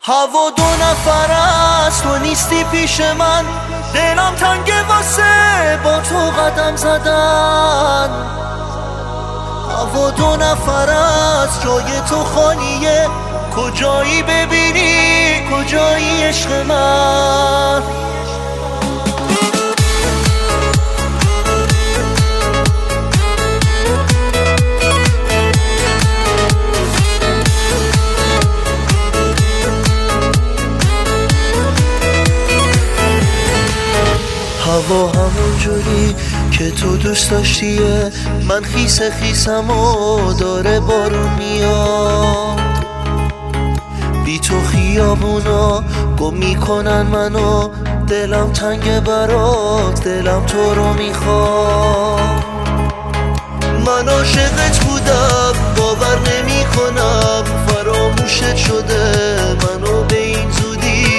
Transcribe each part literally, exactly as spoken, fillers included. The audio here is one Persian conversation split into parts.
هوا دو نفر است تو نیستی پیش من، دلم تنگه واسه با تو قدم زدن. هوا دو نفر است جای تو خالیه، کجایی ببینی کجایی عشق من. هوا همون جوری که تو دوست داشتیه، من خیس خیسم و داره بارون میاد. بی تو خیابونا گم میکنن منو، دلم تنگ برات، دلم تو رو میخواد. من عاشقت بودم باور نمی کنم، فراموشت شده منو به این زودی.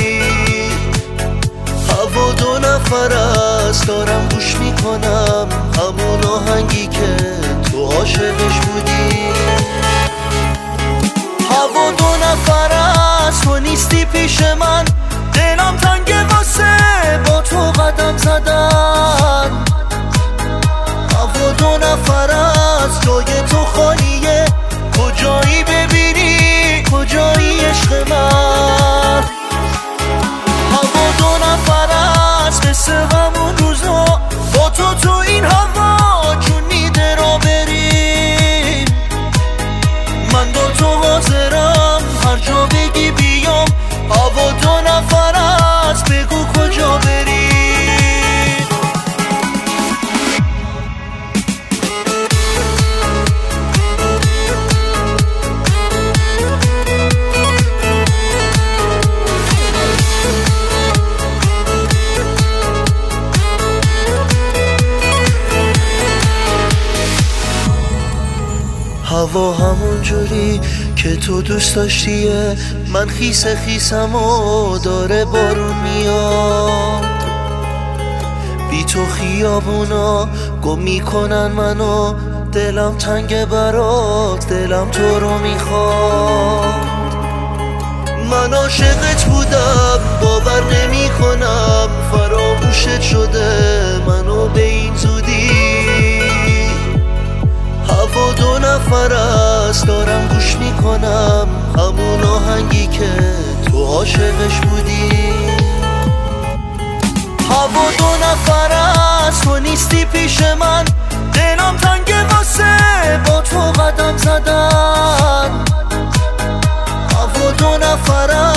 هوا دو نفر است دارم گوش میکنم، همون آهنگی که تو عاشقش بودی. هوا دو نفر است تو نیستی پیش من، دلم تنگه واسه با تو قدم زدن. هوا دو نفر است جای تو خالیه، کجایی ببینی کجایی عشق من. هوا دو نفر است مثل همون روزا، با تو تو این هوا جون میده را بریم. من با تو حاضرم هر جا بگی بیام، هوا دو نفر است بگو کجا بریم. هوا همون جوری که تو دوست داشتیه، من خیس خیسم و داره بارون میاد. بی تو خیابونا گم میکنن منو، دلم تنگ برات، دلم تو رو میخواد. من عاشقت بودم باور نمی کنم، فراموشت شده منو به این زودی. هوا دو نفر است دارم گوش میکنم، همون آهنگی که تو عاشقش بودی. هوا دو نفر است تو نیستی پیش من، دلم تنگه واسه با تو قدم زدن. هوا دو نفر